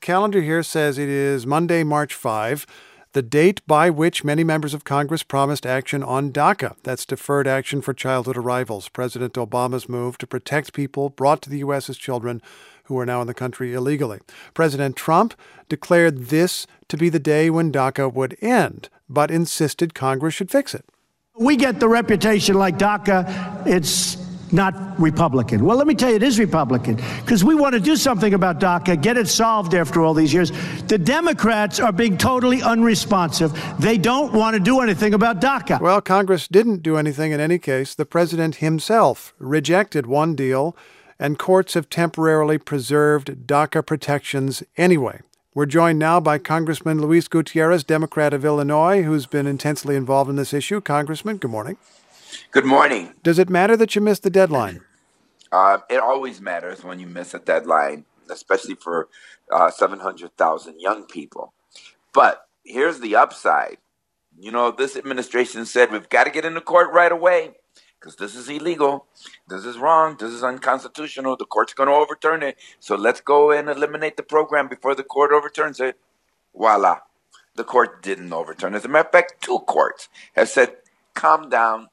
calendar here says it is Monday, March 5, the date by which many members of Congress promised action on DACA. That's Deferred Action for Childhood Arrivals, President Obama's move to protect people brought to the U.S. as children who are now in the country illegally. President Trump declared this to be the day when DACA would end, but insisted Congress should fix it. We get the reputation like DACA, it's not Republican. Well, let me tell you, it is Republican, because we want to do something about DACA, get it solved after all these years. The Democrats are being totally unresponsive. They don't want to do anything about DACA. Well, Congress didn't do anything in any case. The president himself rejected one deal, and courts have temporarily preserved DACA protections anyway. We're joined now by Congressman Luis Gutierrez, Democrat of Illinois, who's been intensely involved in this issue. Congressman, good morning. Good morning. Does it matter that you missed the deadline? It always matters when you miss a deadline, especially for 700,000 young people. But here's the upside. You know, this administration said we've got to get into court right away because this is illegal. This is wrong. This is unconstitutional. The court's going to overturn it. So let's go and eliminate the program before the court overturns it. Voila. The court didn't overturn it. As a matter of fact, 2 courts have said, calm down.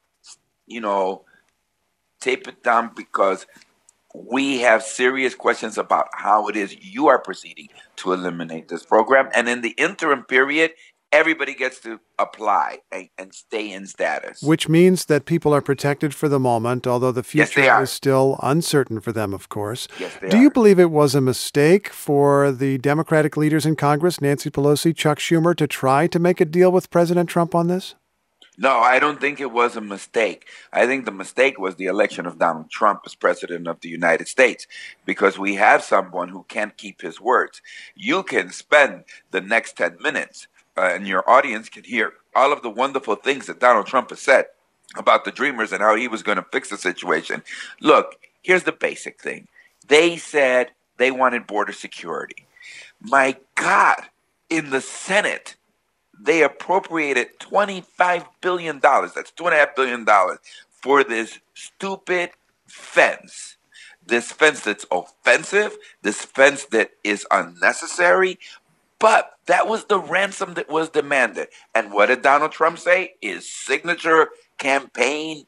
Tape it down because we have serious questions about how it is you are proceeding to eliminate this program. And in the interim period, everybody gets to apply and stay in status. Which means that people are protected for the moment, although the future is still uncertain for them, of course. Yes, they are. Do you believe it was a mistake for the Democratic leaders in Congress, Nancy Pelosi, Chuck Schumer, to try to make a deal with President Trump on this? No, I don't think it was a mistake. I think the mistake was the election of Donald Trump as president of the United States, because we have someone who can't keep his words. You can spend the next 10 minutes and your audience can hear all of the wonderful things that Donald Trump has said about the Dreamers and how he was going to fix the situation. Look, here's the basic thing. They said they wanted border security. My God, in the Senate, they appropriated $25 billion. That's $2.5 billion for this stupid fence. This fence that's offensive, this fence that is unnecessary. But that was the ransom that was demanded. And what did Donald Trump say? His signature campaign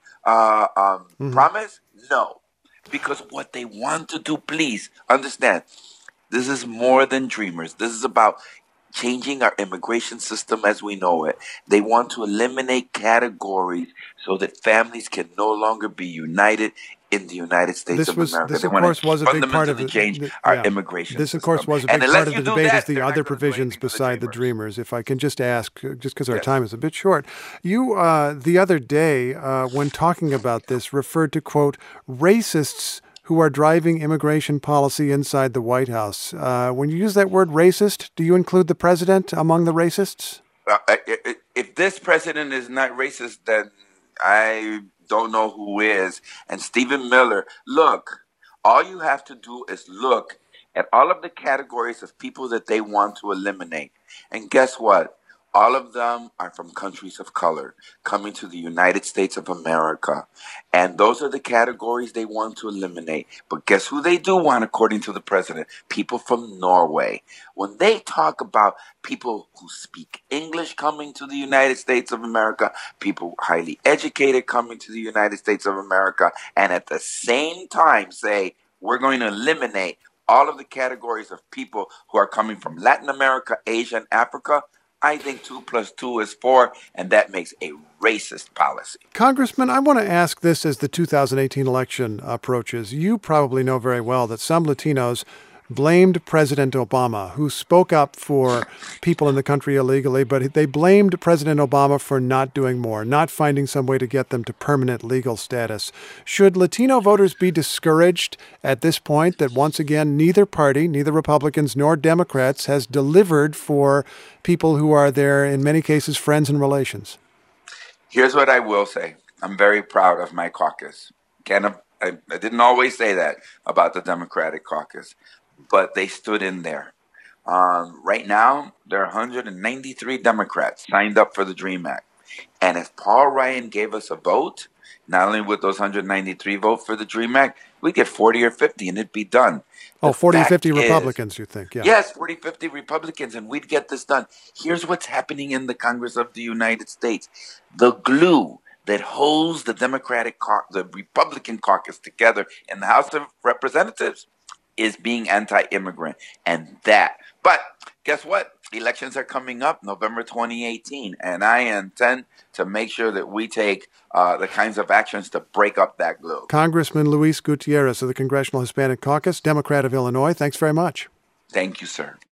promise? No. Because what they want to do, please understand, this is more than Dreamers. This is about changing our immigration system as we know it. They want to eliminate categories so that families can no longer be united in the United States of America. This, of course, was a big part of our immigration This, of course, was a big part of the debate is the other provisions beside the Dreamers. If I can just ask, just because our time is a bit short, you, the other day, when talking about this, referred to, quote, racists who are driving immigration policy inside the White House. When you use that word racist, do you include the president among the racists? If this president is not racist, then I don't know who is. And Stephen Miller, look, all you have to do is look at all of the categories of people that they want to eliminate. And guess what? All of them are from countries of color coming to the United States of America. And those are the categories they want to eliminate. But guess who they do want, according to the president? People from Norway. When they talk about people who speak English coming to the United States of America, people highly educated coming to the United States of America, and at the same time say, we're going to eliminate all of the categories of people who are coming from Latin America, Asia, and Africa, I think 2 + 2 is 4, and that makes a racist policy. Congressman, I want to ask this as the 2018 election approaches. You probably know very well that some Latinos blamed President Obama, who spoke up for people in the country illegally, but they blamed President Obama for not doing more, not finding some way to get them to permanent legal status. Should Latino voters be discouraged at this point that once again neither party, neither Republicans nor Democrats, has delivered for people who are their, in many cases, friends and relations? Here's what I will say. I'm very proud of my caucus. I didn't always say that about the Democratic caucus, but they stood in there. Right now, there are 193 Democrats signed up for the DREAM Act. And if Paul Ryan gave us a vote, Not only would those 193 vote for the DREAM Act, we'd get 40 or 50 and it'd be done. Oh, The 40, fact 50 is- Republicans, you think? Yeah. Yes, 40, 50 Republicans, and we'd get this done. Here's what's happening in the Congress of the United States. The glue that holds the Republican caucus together in the House of Representatives is being anti-immigrant. But guess what? Elections are coming up November 2018, and I intend to make sure that we take the kinds of actions to break up that glue. Congressman Luis Gutierrez of the Congressional Hispanic Caucus, Democrat of Illinois, thanks very much. Thank you, sir.